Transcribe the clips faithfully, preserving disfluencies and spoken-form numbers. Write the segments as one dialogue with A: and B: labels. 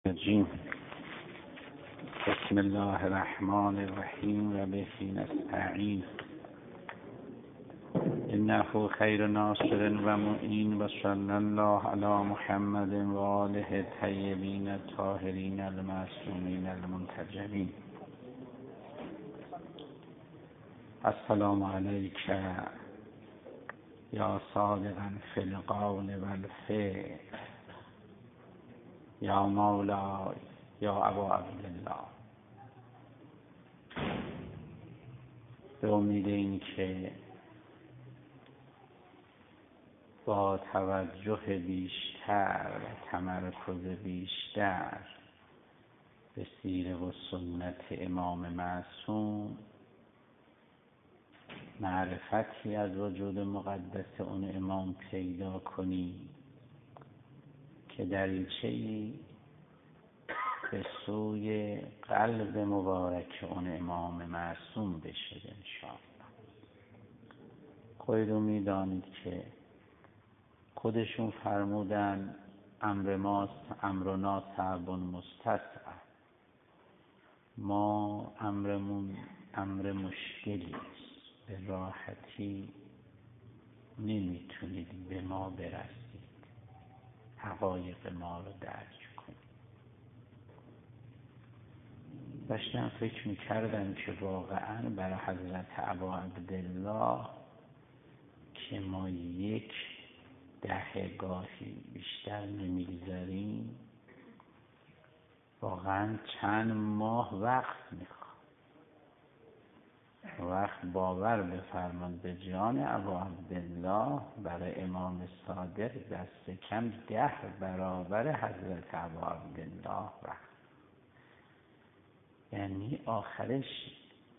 A: الرجیم. بسم الله الرحمن الرحیم و به نستعین. انه خیر ناصر و معین و صلی الله علی محمد و آله الطیبین الطاهرین المعصومین المنتجبین. السلام علیک یا صادقا فی القول و الفعل یا مولای یا ابا عبدالله. به امید این که با توجه بیشتر و تمرکز بیشتر به سیره و سنت امام معصوم معرفتی از وجود مقدس اون امام پیدا کنی که دریچه‌ای به سوی قلب مبارک اون امام معصوم بشه انشاءالله. خودتون میدانید که خودشون فرمودن امر ما امرنا صعب مستصعب. ما امرمون امر مشکلی است، به راحتی نمیتونید به ما برسید، حقایق ما رو درک کنید. داشتم فکر میکردم که واقعا برای حضرت ابا عبدالله که ما یک دهه گاهی بیشتر نمیگذاریم، واقعا چند ماه وقت میخواد. وقت باور بفرمایید به جان ابا عبدالله برای امام صادق دست کم ده برابر حضرت ابا عبدالله وقت، یعنی آخرش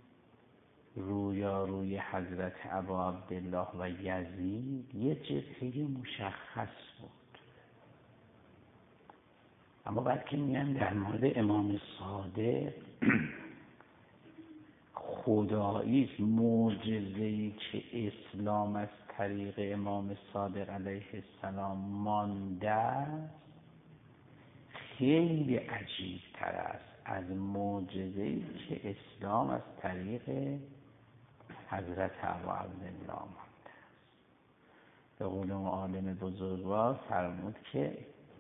A: رویاروی حضرت ابا عبدالله و یزید یه جبهه مشخص بود. اما بعد که میگن در مورد امام صادق خداییست، معجزه‌ای که اسلام از طریق امام صادق علیه السلام مانده است خیلی عجیب تر است از معجزه‌ای که اسلام از طریق حضرت ابا عبدالله مانده است. به قول اون عالم بزرگوار فرمود که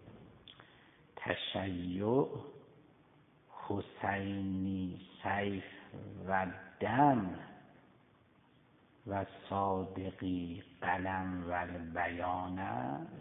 A: تشیع حسینی سیف و دم و صادقی قلم و بیان است.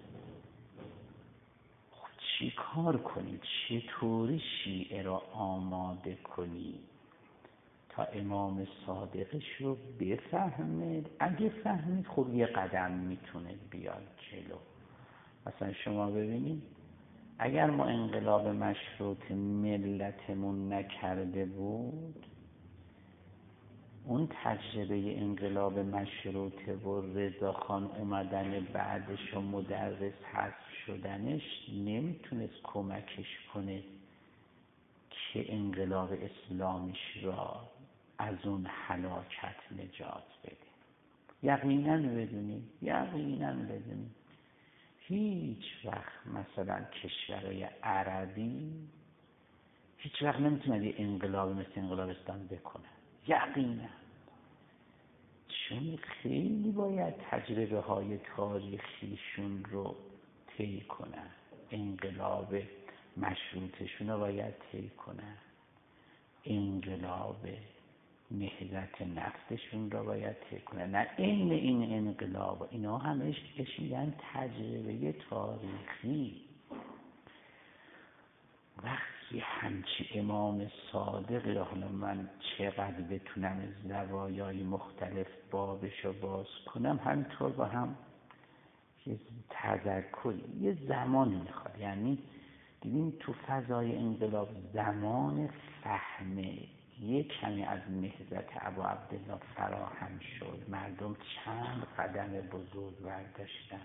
A: چی کار کنی؟ چطوری شیعه را آماده کنی تا امام صادقش رو بفهمید؟ اگه فهمید خب یه قدم میتونه بیاد جلو. مثلا شما ببینید اگر ما انقلاب مشروط ملتمون نکرده بود، اون تجربه انقلاب مشروطه و رضاخان اومدن بعدش و مدرس حذف شدنش نمیتونست کمکش کنه که انقلاب اسلامیش را از اون هلاکت نجات بده. یقینا بدونید یقینا بدونید هیچ وقت مثلا کشورهای عربی هیچ وقت نمیتونن یه انقلاب مثل انقلاب اسلام بکنن، یقینا، چون خیلی باید تجربه های تاریخیشون رو طی کنن، انقلاب مشروطشون رو باید طی کنن، انقلاب نهضت نفتشون رو باید طی کنن. نه این این انقلاب اینا همش میگن تجربه تاریخی. وقتی همچی امام صادق، حالا من چقدر بتونم از زوایای مختلف بابشو باز کنم، همینطور با هم یه تذکری یه زمان میخواد. یعنی دیدیم تو فضای انقلاب زمان فهمه یک کمی از نهضت ابا عبدالله فراهم شد، مردم چند قدم بزرگ برداشتن.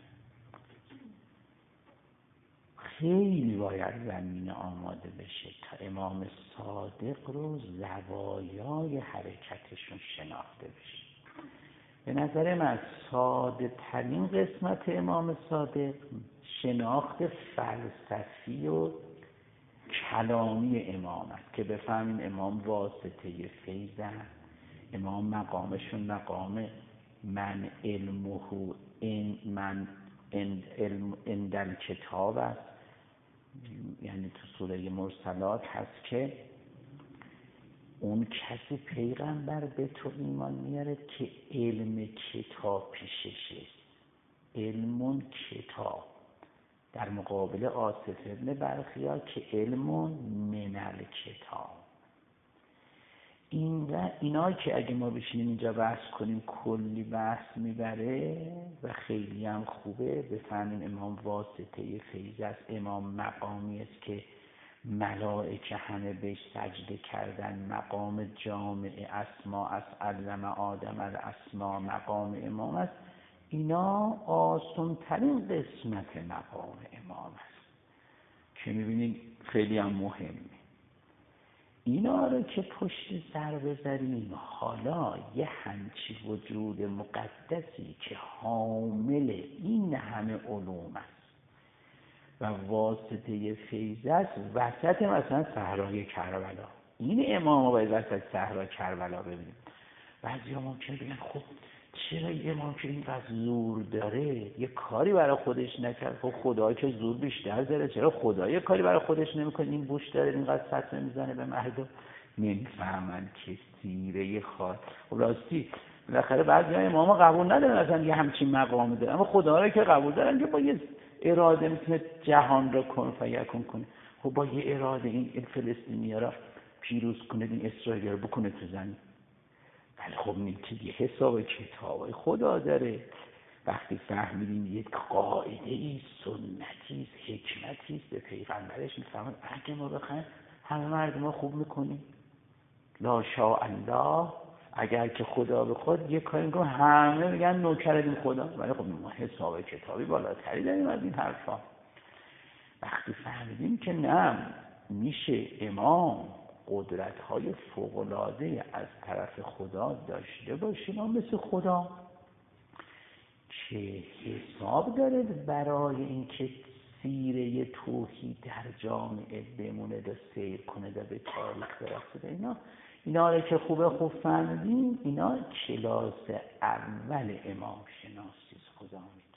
A: خیلی باید زمین آماده بشه تا امام صادق رو زوایای حرکتشون شناخته بشه. به نظر من ساده ترین قسمت امام صادق شناخت فلسفی و کلامی امام است که بفهمین امام واسطه فیض است. امام مقامشون مقام من علمه این من علم اندل کتاب است، یعنی تو سوره مرسلات هست که اون کسی پیغمبر به تو ایمان میاره که علم کتاب پیششه، علمون کتاب، در مقابل آصف ابن برخیا که علمون منل کتاب. این و اینا که اگه ما بشینیم اینجا بحث کنیم کلی بحث میبره و خیلی هم خوبه. بفهمین امام واسطه فیض است، امام مقامی است که ملائکه همه بهش سجده کردن، مقام جامع اسما است، علم آدم الاسما مقام امام است. اینا آسان ترین قسمت مقام امام است که میبینید خیلی هم مهمه. اینا رو که پشت سر بذاریم، حالا یه همچی وجود مقدسی که حامل این همه علوم است و واسطه فیض است وسط مثلا صحرای کربلا، این امام رو باید وسط صحرای کربلا ببینیم. بعضی ها ممکنه بگن خب چرا یه امام که اینقدر زور داره یه کاری برای خودش نکرد؟ خب خدا که زور بیشتر داره، چرا خدا یه کاری برای خودش نمیکنه؟ این بوش داره اینقدر فتنه میزنه به مردم. نمیفهمن که سیره خاص. راستی بالاخره بعضی ها امام قبول ندارن اصلا یه همچین مقامی داره، اما خدا رو که قبول دارن که با یه اراده میتونه جهان رو کن فیکون کنه. خب با یه اراده این فلسطینی‌ها را پیروز کنه، این اسرائیل رو بکنه تو زمین. ولی خب نیکی یه حساب کتاب خدا داره. وقتی فهمیدیم یک قاعده ای سنتی است، حکمتی است، به پیغمبرش میفهمن اگه ما بخوایم همه مردم ها خوب میکنیم، لا شاء الله، اگر که خدا بخواد یه کاری میکنم همه میگن نوکر خدا. ولی خب ما حساب کتابی بالاتری داریم از این حرفا. وقتی فهمیدیم که نه، میشه امام قدرت‌های فوق‌العاده از طرف خدا داشته باشه، ما مثل خدا که حساب داره برای اینکه سیره توحید در جامعه بمونه و سیر کنه و به تاریخ برسه. اینا اینا رو که خوبه خوب فهمیدیم، اینا کلاس اول امام شناسی خدا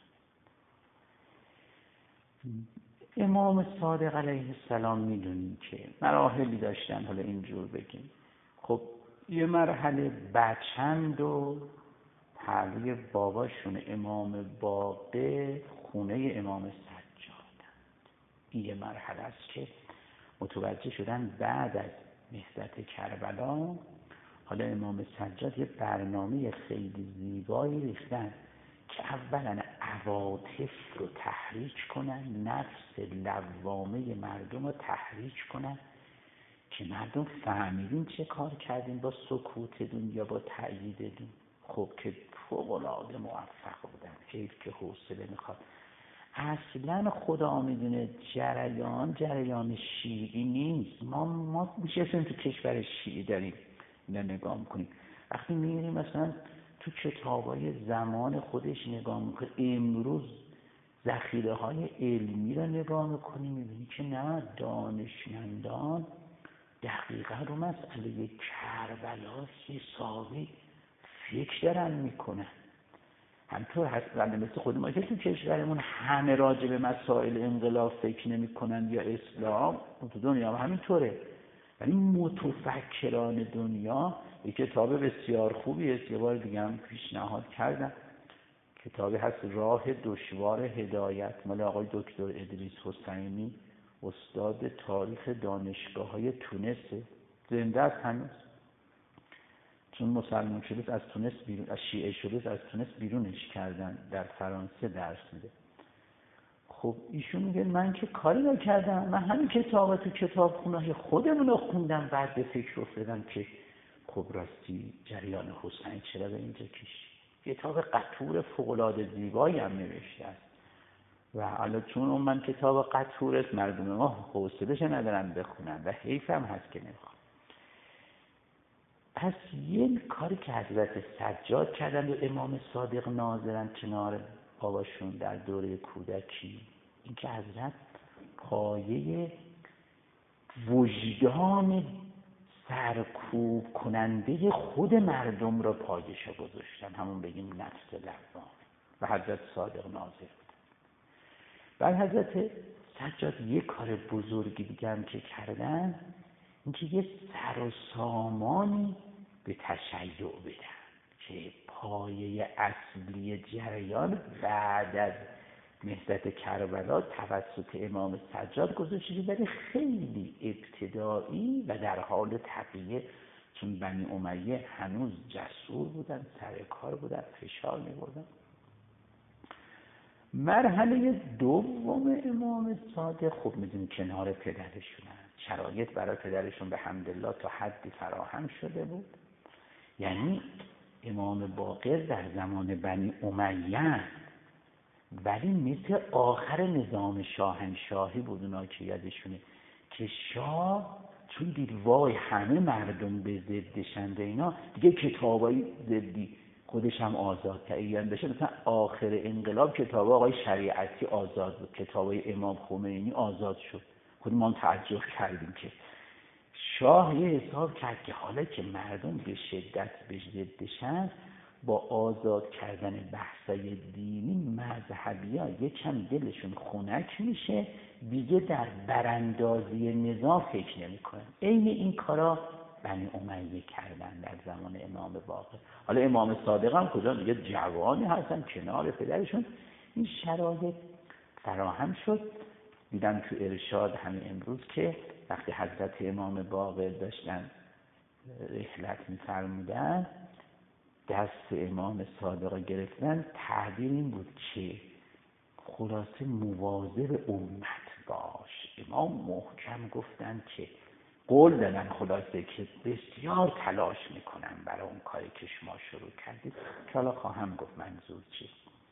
A: میدونه. امام صادق علیه السلام میدونیم که مراحلی داشتن، حالا اینجور بگیم. خب یه مرحله بچند و پهلوی باباشون امام باقر خونه امام سجادند. این یه مرحله است که متوجه شدن بعد از نهضت کربلا حالا امام سجاد یه برنامه خیلی زیبایی ریختن که اولا عواطف رو تحریک کنن، نفس لوامه مردم رو تحریک کنن که مردم فهمیدین چه کار کردین با سکوتتون یا با تأییدتون. خب که فوق‌العاده موفق بودن، حیف که حوصله میخواد. اصلا خدا میدونه جریان جریان شیعی نیست. ما ما میشه تو کشور شیعی داریم اینا نگاه میکنیم. وقتی میریم مثلا تو کتابای زمان خودش نگاه میکنیم، امروز ذخیره های علمی رو نگاه میکنیم، میبینی که نه، دانشمندان دقیقا رو مسئله کربلا حسابی فکر دارن میکنن. همطور هست مثل خود ما که تو کشورمون همه راجع به مسائل انقلاب فکر نمیکنن یا اسلام، تو دنیا هم همینطوره. ولی متفکران دنیا یک کتاب بسیار خوبی است، یه بار دیگه هم پیشنهاد کردم، کتابی هست راه دشوار هدایت، مال آقای دکتر ادریس حسینی، استاد تاریخ دانشگاه‌های تونس، زنده است هنوز، چون مسلمان شده از تونس بیرون، از شیعه شده از تونس بیرونش کردن، در فرانسه درس میده. خب ایشون میگه من که کاری نکردم، من همین کتابا تو کتابخونه‌های خودمون رو خوندم، بعد به فکر افتادم که خب راستی جریان حسین چرا به اینجا کشید. کتاب قطور فوق‌العاده زیبایی هم نوشته است و حالا چون اون من کتاب قطور است، مردم ما حوصله‌اش ندارن بخونن و حیف هم هست که نمیخوان. پس یه کاری که حضرت سجاد کردن و امام صادق ناظرن کنار باباشون در دوره کودکی، این که حضرت پایه وجدان سرکوب کننده خود مردم را پایش گذاشتن، همون بگیم نفس لوامه، و حضرت صادق ناظر بود. بعد حضرت سجاد یک کار بزرگی دیگه هم که کردن، اینکه یه سر و سامانی به تشیع بدن که پایه اصلی جریان بعد از نهضت کربلا توسط امام سجاد گذاشته، ولی خیلی ابتدایی و در حال تقیه، چون بنی امیه هنوز جسور بودن، سر کار بودن، فشار می‌بردن. مرحله دوم امام صادق خب میدونی کنار پدرشونن، شرایط برای پدرشون به حمدالله تا حدی فراهم شده بود. یعنی امام باقر در زمان بنی امیه، ولی مثل آخر نظام شاهنشاهی بود. اونا که یادشونه که شاه چون دید وای همه مردم به ضدشند اینا، دیگه کتابای ضدی خودش هم آزاد تعیین بشه. مثلا آخر انقلاب کتاب آقای شریعتی آزاد بود، کتابای امام خمینی آزاد شد. خود ما تعجب کردیم که شاه یه حساب کرد که حالا که مردم به شدت به ضدشن، با آزاد کردن بحثای دینی مذهبی ها یکم دلشون خنک میشه، دیگه در براندازی نظام فکر نمی کنن. این این کارا بنی امیه کردن در زمان امام باقر. حالا امام صادق هم کجا دیگه جوانی هستن کنار پدرشون. این شرایط فراهم شد. دیدم تو ارشاد همین امروز که وقتی حضرت امام باقر داشتن رحلت می‌فرمودن، دست امام صادق گرفتن، تعبیر این بود که خلاصه مواظب امت باش. امام محکم گفتن که قول دادن خلاصه که بسیار تلاش میکنن برای اون کاری که شما شروع کردید، که حالا خواهم گفت منظور چیه.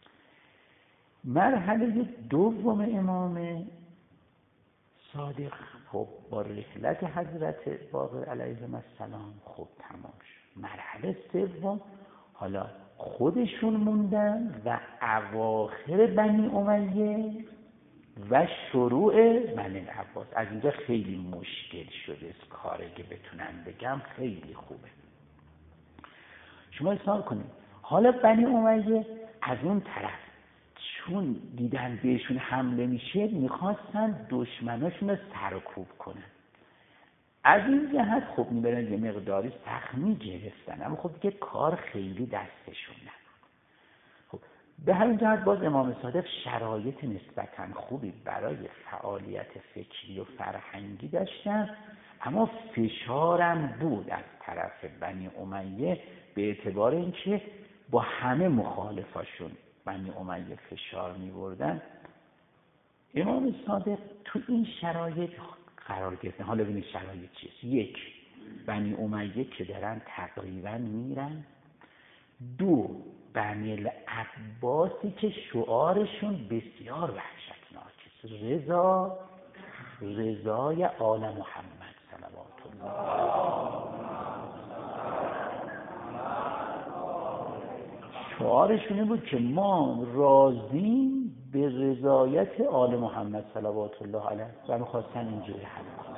A: مرحله دوم امام صادق خب با رحلت حضرت باقر علیهم السلام خب تمام شد. مرحله سوم حالا خودشون موندن و اواخر بنی امیه و شروع بنی العباس. از اینجا خیلی مشکل شده کاری که بتونم بگم، خیلی خوبه. شما حساب کنید حالا بنی امیه از اون طرف چون دیدن بهشون حمله میشه، میخواستن دشمناشون رو سرکوب کنن. از این جهت خب میبرن یه مقداری سخت میگرفتن، اما خب دیگه کار خیلی دستشون نبود. خب به همین جهت باز امام صادق شرایط نسبتاً خوبی برای فعالیت فکری و فرهنگی داشتن، اما فشارم بود از طرف بنی امیه به اعتبار اینکه با همه مخالفاشون بنی امیه فشار می‌بردن. امام صادق تو این شرایط قرار گرفتن. حالا ببینید شرایط چیست. یک، بنی امیه که دارن تقریبا میرن. دو، بنی العباسی که شعارشون بسیار وحشتناکه، رضا رضای آل محمد صلوات الله. شعارشون بود که ما راضیم به رضایت آل محمد صلوات الله علیه و می‌خواستن اینجوری حل کنن.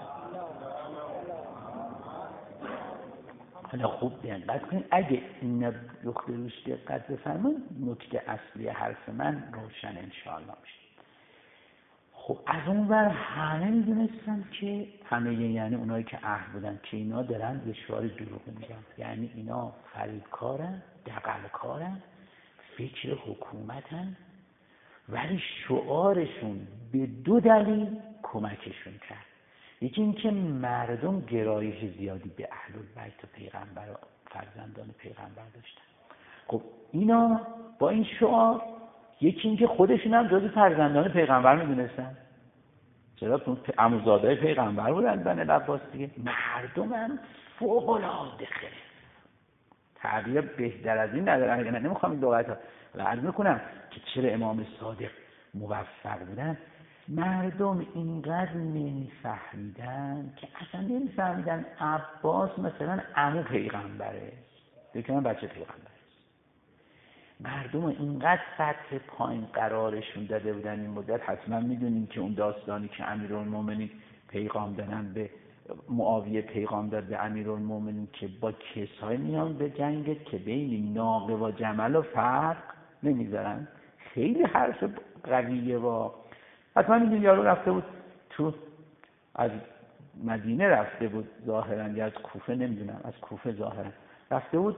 A: حالا خوب دقت کنید، اگه این نکته روش دقت بفرمایید، نکته اصلی حرف من روشن انشاءالله میشه. خب از اون ور همه میدونستن که همه، یعنی اونایی که اهل بودن، که اینا دارن یه شعار دروغ میگن، یعنی اینا فریبکارن، دغلکارن، فکر حکومتن، ولی شعارشون به دو دلیل کمکشون کرد. یکی اینکه مردم گرایش زیادی به اهل البیت و پیغمبر و فرزندان پیغمبر داشتن. خب اینا با این شعار، یکی اینکه خودشون هم جزو فرزندان پیغمبر میدونستن، چرا عموزادهای پیغمبر بودن بنی العباس دیگه. مردم هم فوق العاده خیلی تعبیر بهتر از این ندارم، یعنی نمیخوام این لغت ها و عرض میکنم که چرا امام صادق موفق بودن. مردم اینقدر نمیفهمیدن که اصلا نمیفهمیدن عباس مثلا عمو پیغمبره، دیگه من بچه پیغمبره. مردم اینقدر سطح پایین قرارشون داده بودن این مدت. حتما میدونین که اون داستانی که امیرالمومنین پیغام دادن به معاویه، پیغام داد به امیرالمومنین که با کسایی میان به جنگت که بین ناقه و جمل و فرق نمیذارن. خیلی حرف قویه. و حتما این یارو رفته بود تو، از مدینه رفته بود ظاهرا یا از کوفه، نمیدونم، از کوفه ظاهرا رفته بود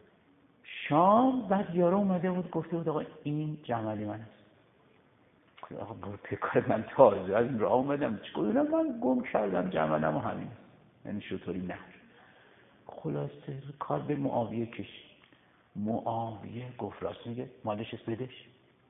A: شام. بعد یارو اومده بود گفته بود آقا این جملی من است. آقا بود پکار من تازه از این راه اومدم چیکار کنم، من گم کردم جملم و همین، یعنی شطوری نه. خلاصه کار به معاویه کشید. معاویه گفت راست میگه، مالش است بدش.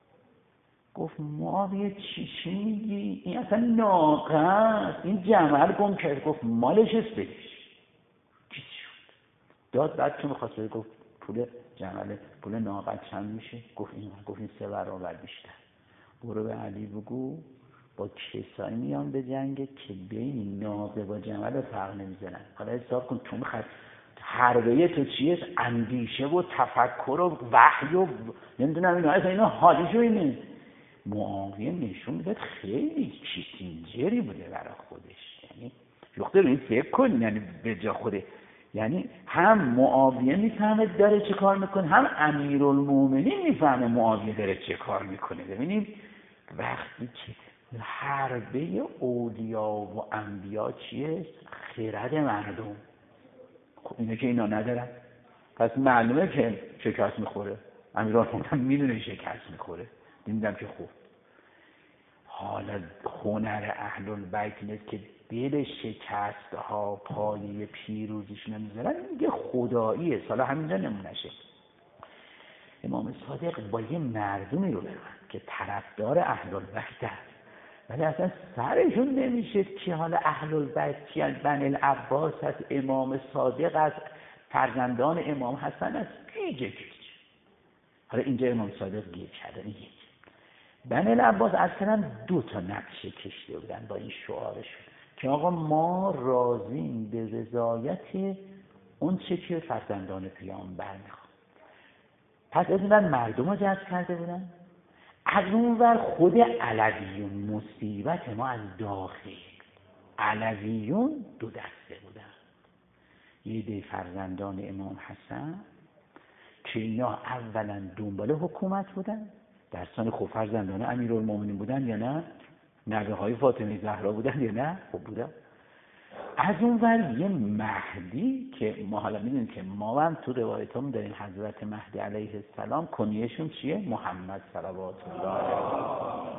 A: گفت معاویه چی چی میگی، این اصلا ناقه است، این جمل گم کرد. گفت مالش است بدش. چی شد داد. بعد چون می‌خواست بده گفت پول جمل پول ناقه چند میشه؟ گفت این گفت این سه برابر بیشتر. برو به علی بگو با کسایی میان به جنگ که بین ناقه و جمل فرق نمیزنن. حالا حساب کن تو میخواد حربه تو چیه؟ اندیشه و تفکر و وحی و نمیدونم اینا، اصلا اینا حالیشو اینه. معاویه نشون میداد خیلی کیسینجری بوده برای خودش. یعنی یخته رو این فکر کن، یعنی به جا خوده، یعنی هم معاویه میفهمه داره چه کار میکنه، هم امیرالمومنین میفهمه معاویه داره چه کار میکنه. ببینیم وقتی که حربه اولیا و انبیا چیه؟ خرد مردم. خب اینه که اینا ندارن، پس معلومه که شکست میخوره. امیرالمومنین میدونه شکست میخوره. دیدم که خوب حالا هنر اهل البیت اینه که دل شکست ها پایه پیروزیش نمیذارن، میگه خداییه. حالا همینجا نمونشه امام صادق با یه مردمی رو برن که طرفدار اهل البیت هست، ولی اصلا سرشون نمیشه که حالا اهل البیت کیان؟ بنی العباس هست، امام صادق از فرزندان امام حسن است، گیجه گیجه. حالا اینجا امام صادق گیر کرده. این یک بنی العباس اصلا دو تا نقشه کشیده بودن با این شعارشون که آقا ما راضیم به رضایت اون چه که فرزندان پیامبر میخوان. پس از این مردم رو جذب کرده بودن، از اون ور خود علویون مصیبت ما از داخل. علویون دو دسته بودن، یه دی فرزندان امام حسن که اینا اولا دنبال حکومت بودن، در سان خب فرزندان امیرالمومنین بودن یا نه؟ نوه های فاطمه زهرا بودن یا نه؟ خب بودن. از اون ور یه مهدی که ما حالا میدونیم که ما هم تو روایت هم داریم حضرت مهدی علیه السلام کنیهشون چیه؟ محمد صلوات الله علیه.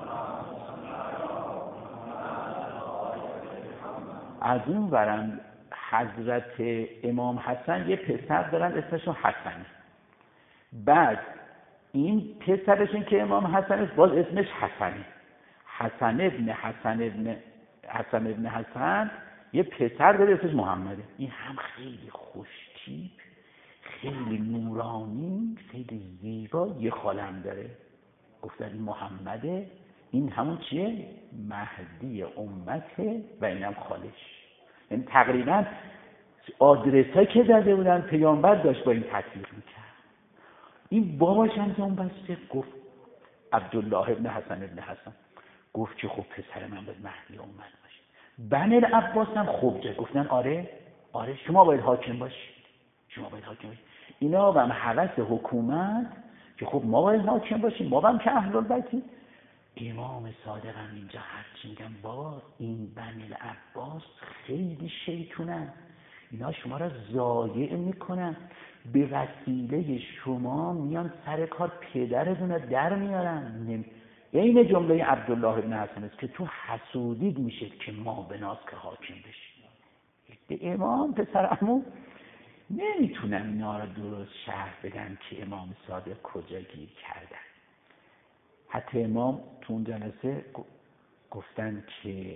A: از اون ورم حضرت امام حسن یه پسر دارن اسمشون حسن. بعد این پسرشون که امام حسن است باز اسمش حسنه. حسن ابن حسن ابن حسن ابن حسن یه پسر داره اسمش محمده. این هم خیلی خوشتیپ، خیلی نورانی، خیلی زیبا. یه خالم داره گفتن این محمده، این همون چیه؟ مهدی امته و اینم خالش. یعنی تقریبا آدرسایی که داده بودن پیامبر داشت با این تطبیق میکرد. این باباش هم اون بسته گفت عبدالله ابن حسن ابن حسن گفت که خب پسر من باید مهدی امت باشه. بنی العباس هم خوب جا گفتن آره آره شما باید حاکم باشید، شما باید حاکم باشید. اینا هم هوس حکومت که خب ما باید حاکم باشیم، ما هم که اهل البیتیم. امام صادق هم اینجا هرچی میگن بابا این بنی العباس خیلی شیطونن، اینا شما را ضایع میکنن، به وسیله شما میان سر کار پدرتون در میارن. این جمله عبدالله ابن حسن است که تو حسودید میشه که ما بناس که حاکم بشیم. به امام پسر عمو نمیتونن اینا را درست شرح بدن که امام صادق کجا گیر کردن. حتی امام تو اون جلسه گفتن که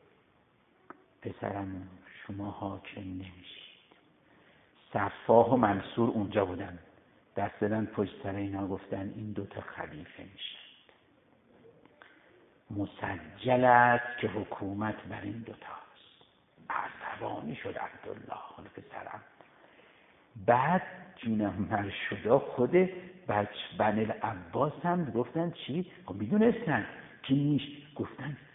A: پسرم شما حاکم نمیشید. صفاح و منصور اونجا بودن، دست دادن پشت سر اینا گفتن این دوتا خلیفه میشن. مسجل است که حکومت بر این دوتاست. عصبانی شد عبدالله حالا پسرم. بعد جونم مرشدا خود بچه بنی العباس هم گفتن چی؟ خب میدونستن که نیست. گفتن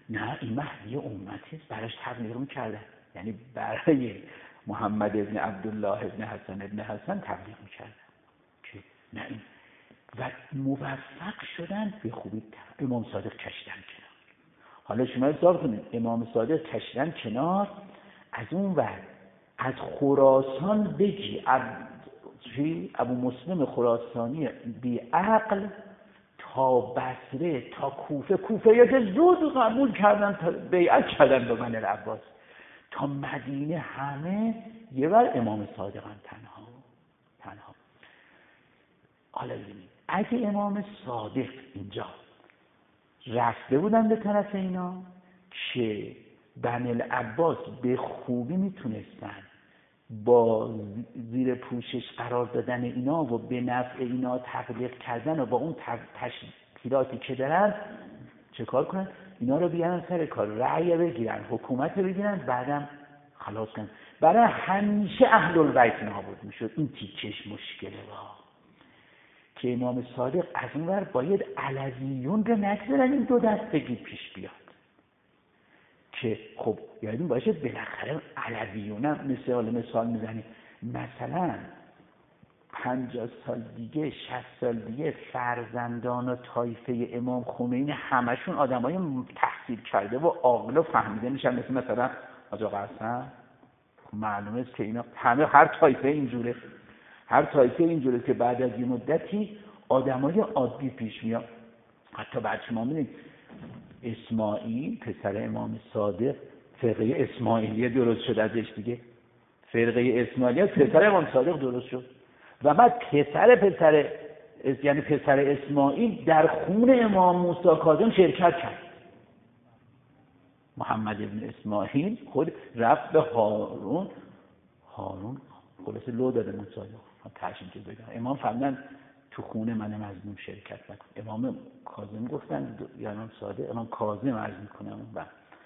A: نه این مهدی امتی براش تبلیغ میکردن، یعنی برای محمد ابن عبدالله ابن حسن ابن حسن تبلیغ میکردن که نه این، و موفق شدن به خوبی امام صادق کشیدن کنار. حالا شما حساب کنید امام صادق کشیدن کنار، از اون ور از خراسان بگی ابو مسلم خراسانی بی عقل تا بصره تا کوفه، کوفه یا که زود قبول کردن تا بیعت کردن به بنی العباس، تا مدینه همه یه بر امام صادقان تنها تنها. حالا ببینید اگه امام صادق اینجا رفته بودن به طرف اینا که بنی العباس به خوبی میتونستن با زیر پوشش قرار دادن اینا و به نفع اینا تبلیغ کردن و با اون تشکیلاتی که دارن چه کار کنن؟ اینا رو بیارن سر کار، رأی بگیرن، حکومت بگیرن، بعدم خلاص کنن. برای همیشه اهل البیت نابود میشد. این تیکش مشکله با که امام صادق از اون ور باید علویون رو نگذارن این دو دستگی پیش بیاد، که خب یادتون باشه بالاخره علویون هم مثال مثال میزنیم، مثلا پنجاه سال دیگه شصت سال دیگه فرزندان و طایفه امام خمینی همشون آدمای تحصیل کرده و عاقل و فهمیده میشن، مثل مثلا آقا قاسم. معلومه است که اینا همه هر طایفه اینجوره، هر طایفه اینجوره که بعد از یه مدتی آدمای عادی پیش میاد. حتی بعد شما می‌بینید اسماعیل پسر امام صادق فرقه اسماعیلیه درست شد ازش دیگه، فرقه اسماعیلیه پسر امام صادق درست شد و بعد پسر پسر یعنی پسر اسماعیل در خون امام موسی کاظم شرکت کرد. محمد ابن اسماعیل خود رفت به هارون، هارون خلاصه لو داده موسی رو ترجمه که بگم امام فرمودن تو خون من مظلوم شرکت نکن. امام کاظم گفتن یا امام صادق، امام کاظم عرض میکنم. و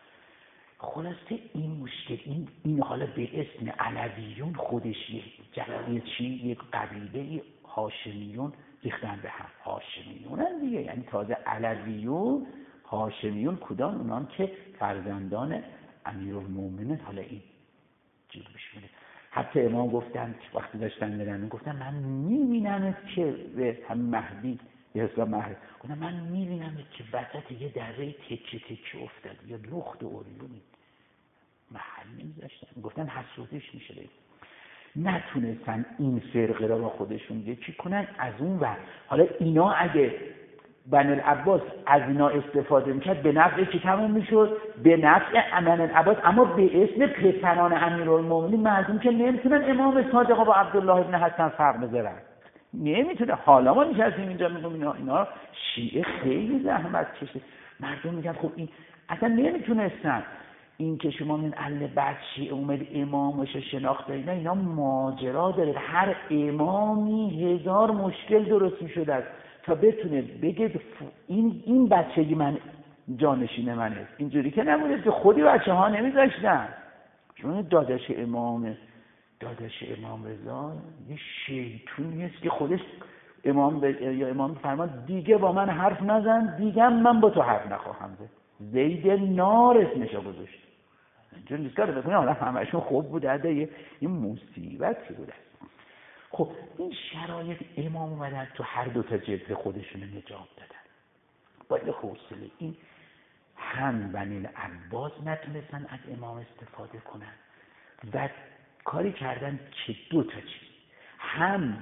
A: خلاصه این مشکل این این حالا به اسم علویون خودش یک جلسه چی یک قبیله هاشمیون ریختن به هم. هاشمیون دیگه یعنی تازه علویون هاشمیون کدام؟ اونان که فرزندان امیرالمومنین. حالا این چیز بشونه. حتی امام گفتن وقتی داشتن میرن گفتن من میبینم که به هم مهدی یه حساب مهدی گفتن من میبینم که وسط یه دره تکه تکه افتاد یا لخت اوریونی محل نمیذاشتن. گفتن حسودیش میشه دیگه. نتونستن این فرقه را با خودشون یکی کنن. از اون ور حالا اینا اگه بنی العباس از اینا استفاده میکرد به نفع کی تمام میشد؟ به نفع بنی العباس. اما به اسم پسران امیرالمومنین معلوم که نمیتونن امام صادق با عبدالله ابن حسن فرق بذارن، نمیتونه. حالا ما نشستیم اینجا میگم اینا اینا شیعه خیلی زحمت کشه. مردم میگن خب این اصلا نمیتونستن. این که شما من اهل بعد شیعه اومد امامش شناخته اینا اینا ماجرا داره. هر امامی هزار مشکل درست میشد تا بتونه بگه این این بچگی من جانشین منه. اینجوری که نبوده که خودی بچه ها نمیذاشتن. چون داداش امام داداش امام رضا یه شیطونی است که خودش امام ب... یا امام فرمان دیگه با من حرف نزن، دیگه من با تو حرف نخواهم زد. زید نار اسمشو گذاشت. اینجور نیست که بکنه حالا همشون خوب بود. عده این مصیبتی بود. خب این شرایط امام اومدن تو هر دو تا جبهه خودشون نجات دادن. باید حوصله این هم بنی العباس نتونستن از امام استفاده کنن و کاری کردن که دو تا چیز هم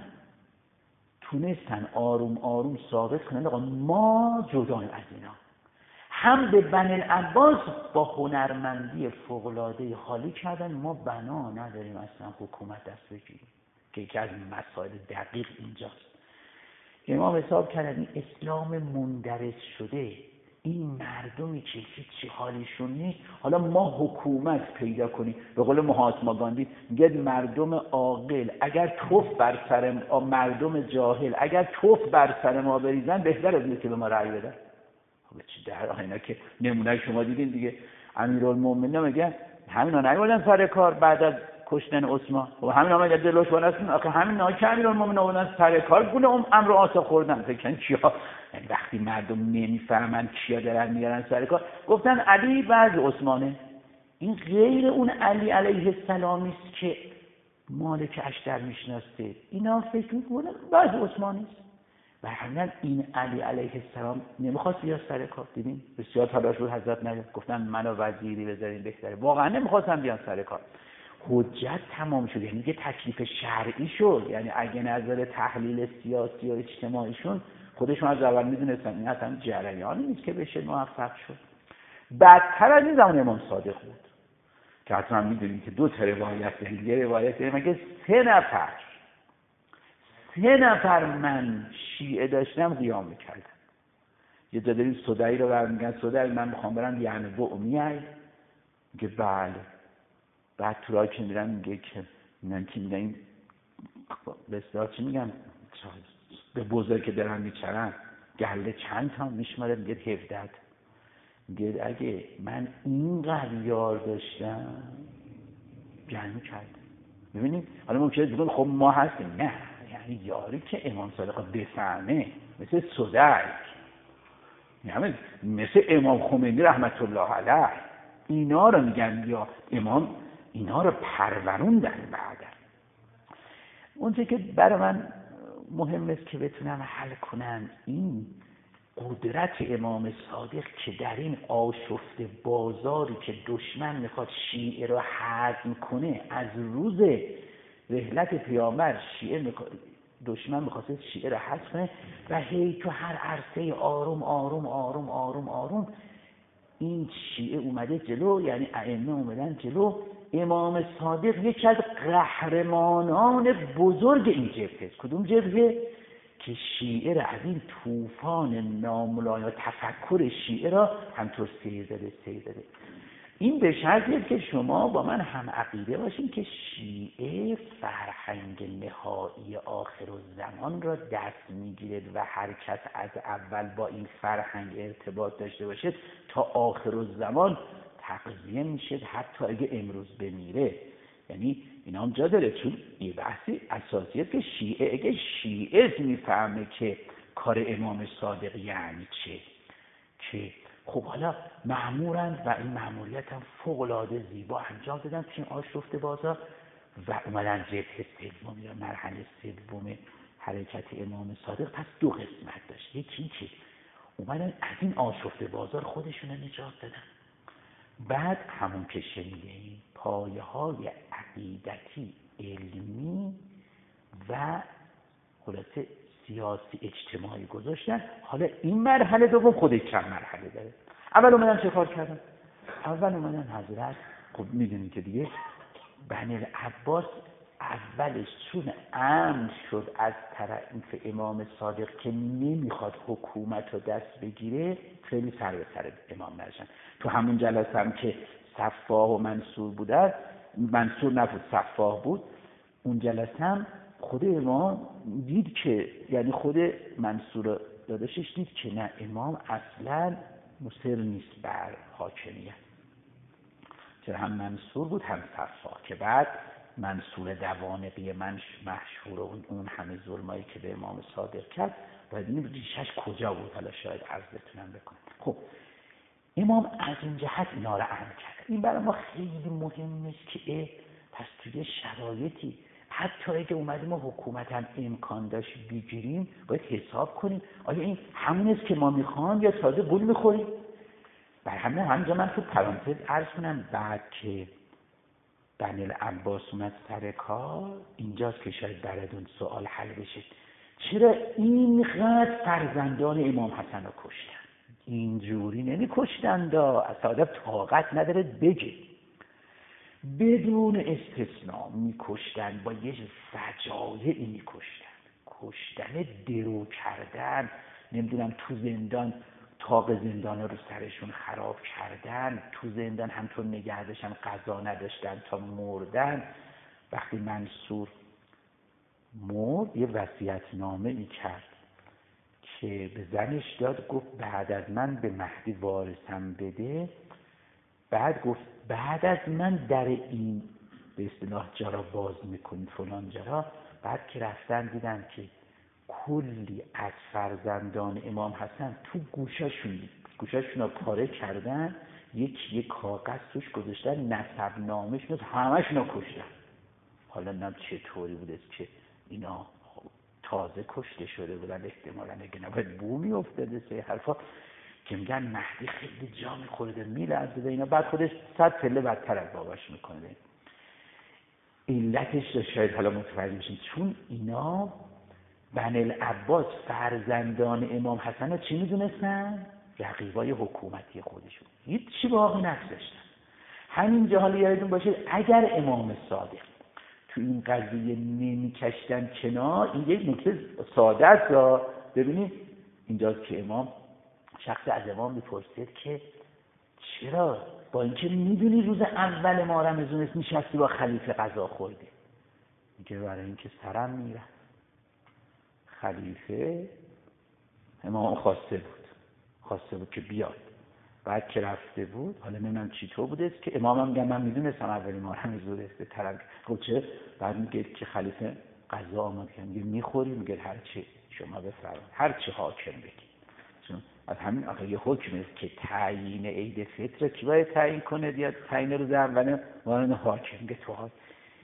A: تونستن آروم آروم ثابت کنن آقا ما جداییم از اینا، هم به بنی العباس با هنرمندی فوق‌العاده حالی کردن ما بنا نداریم اصلا حکومت دست بگیریم، که یکی از مسائل دقیق اینجاست. امام حساب کردن این اسلام مندرس شده، این مردمی که هیچی حالیشون نیست، حالا ما حکومت پیدا کنیم. به قول مهاتما گاندی میگه مردم عاقل اگر توف بر سر ما، مردم جاهل اگر توف بر سر ما بریزن بهتر از اینه که به ما رأی بدن. خب چی در اینا که نمونه شما دیدین دیگه. امیرالمومنین میگه همینا نیومدن سر کار بعد از کشتن عثمان و همین آمد دلش وانستون آخه همین ناکه امیرالمومنین آوردن سر کار گول اون امر آسا خوردن فکرن کیا یعنی وقتی مردم نمیفهمن کیا دارن میارن سر کار گفتن علی بعد عثمانه. این غیر اون علی علیه السلامی است که مالک اشتر میشناسه، اینا فکر میکنن بعد عثمانی است و همین این علی علیه السلام نمیخواست بیاد سر کار. دیدین بسیار تلاش بود حضرت نگفت گفتن منو وزیری بذارین بهتره، واقعا نمیخواستم بیان سر کار. حجت تمام شد، یعنی که تکلیف شرعی شد، یعنی اگه نظر تحلیل سیاسی و اجتماعیشون خودشون از اول میدونستن این اصلا جریانی نیست که بشه موفق شد. بدتر از این زمان امام صادق بود که حتما میدونیم که دو تا روایت داریم. یه روایت داریم مگه سه نفر سه نفر من شیعه داشتم قیام میکردم. یه جا داریم صدعی رو برمیگن صدعی من میخوام برم یعنی با میای میگه بله. بعد تو راه که میرم میگه که من که میگه این بسیار چی میگم به بزرگ که دارن میچرن گله چند تا میشماره میگه هفده. میگه اگه من اینقدر یار داشتم جمع کردم. ببینید حالا ممکنه بگن خب ما هستیم، نه یعنی یاری که امام صادق بفهمه مثل صدق، یعنی مثل امام خمینی رحمت الله علیه اینا رو میگن یا امام اینا رو پروروندن. بعد اونچه که برای من مهم است که بتونم حل کنم این قدرت امام صادق که در این آشفته بازاری که دشمن میخواد شیعه رو هضم کنه، از روز رحلت پیامبر شیعه میخواد دشمن میخواد شیعه رو هضم کنه و هی تو هر عرصه آروم آروم آروم آروم آروم این شیعه اومده جلو، یعنی ائمه اومدن جلو. امام صادق یکی از قهرمانان بزرگ این جبهه است. کدوم جبهه؟ که شیعه را از این طوفان ناملایا تفکر شیعه را همطور سیر داده سیر داده. این به شرطی که شما با من هم عقیده باشین که شیعه فرهنگ نهایی آخرالزمان را دست میگیرد و هر کس از اول با این فرهنگ ارتباط داشته باشد تا آخرالزمان تغذیه میشه، حتی اگه امروز بمیره. یعنی اینا هم جا داره، چون یه بحثی اساسیه که شیعه اگه شیعه میفهمه که کار امام صادق یعنی چه، که خب حالا مأمورند و این مأموریت هم فوق‌العاده زیبا انجام دادن توی آشفته بازار و اومدن جبهه سوم یا مرحله سوم حرکت امام صادق. پس دو قسمت داشت، یکی که اومدن از این آشفته بازار خودشون نجات دادن، بعد همون که شنیدیم پایه های عقیدتی علمی و خلاصه سیاسی اجتماعی گذاشتن. حالا این مرحله دوم خودش چند مرحله داره. اول اومدن چه کار کردن؟ اول اومدن حضرت خب میدونید که دیگه بنی العباس اولش چون امن شد از طرف امام صادق که نمیخواد حکومت رو دست بگیره، خیلی سر به سر امام نشن. تو همون جلسه هم که صفاح و منصور بودن، منصور نبود صفاح بود، اون جلسه هم خود امام دید که یعنی خود منصور داداشش دید که نه امام اصلا مصر نیست بر حاکمیت، چرا هم منصور بود هم صفاح که بعد منصور دوانقی من مشهور اون اون همه ظلمایی که به امام صادق کرد باید این ریشش کجا بود، حالا شاید عرض بتونم بکنم. خب امام از این جهت اینا رو امر کرد. این برای ما خیلی مهم است که پس توی شرایطی حتی اگه اومدیم ما حکومت هم امکان داشت بگیریم باید حساب کنیم آیا این همون است که ما میخوام یا تازه گول میخوریم. بر همین همینجا من تو پرانتز عرض کنم بعد که بنی العباس اومد سر کار، اینجاست که شاید براتون سوال حل بشه چرا اینقدر فرزندان امام حسن رو کشتن. اینجوری نمی کشتن دا اصلا طاقت نداره بگه، بدون استثناء می کشتن، با یه فجایعی می کشتن، کشتن درو کردن، نمیدونم تو زندان تاق زندان رو سرشون خراب کردن، تو زندان همطور نگه داشتن غذا نداشتن تا مردن. وقتی منصور مرد یه وصیت‌نامه ای کرد که به زنش داد، گفت بعد از من به مهدی وارثم بده. بعد گفت بعد از من در این به اصطلاح جا را باز میکنید فلان جا را. بعد که رفتن دیدن که کلی از فرزندان امام حسن تو گوشاشون گوشاشون رو پاره کردن، یک یک کاغذ توش گذاشتن نسب نامش بود، همشون رو کشتن. حالا نم چطوری بوده که اینا تازه کشته شده بودن، احتمالاً اگه نباید بومی افتاده سه حرفا که میگن مهدی خیلی جا میخورده میلرزه اینا. بعد خودش صد پله بدتر از باباش میکنه. علتش رو شاید حالا متوجه میشین، چون اینا بنی العباس فرزندان امام حسن رو چی میدونستن؟ رقیبای حکومتی خودشون، هیچی باقی نگذاشتن. همینجا حالا یادتون باشه اگر امام صادق تو این قضیه نمیکشتن کنار، این یک نکته ساده است. ببینید اینجاست که امام شخص از امام میپرسید که چرا با اینکه میدونی روز اول ماه رمضان است نشستی با خلیفه غذا خوردی؟ میگه برای اینکه سرم میره. خلیفه امام خواسته بود خواسته بود که بیاد. بعد که رفته بود، حالا نمیدونم چطور بوده است که امام هم میگه من میدونستم اول ماه رمضان است طلب. خب چه؟ بعد میگه که خلیفه غذا آماده کرد. میگه میخوری؟ میگه هر چی شما بفرمایید، هر چی حاکم بگید. چون از همین آخه یه حکم است که تعیین عید فطر کی باید تعیین کنه؟ یا تعیین روز اول ماه حاکم. میگه تو ها